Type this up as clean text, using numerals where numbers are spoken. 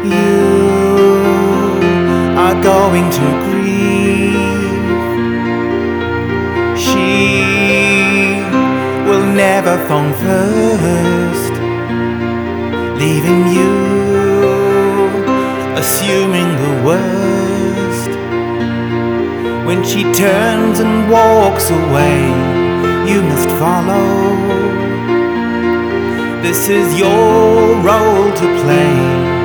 You are going to grieve. She will never phone first, leaving you assuming the worst. When she turns and walks away, you must follow. This is your role to play.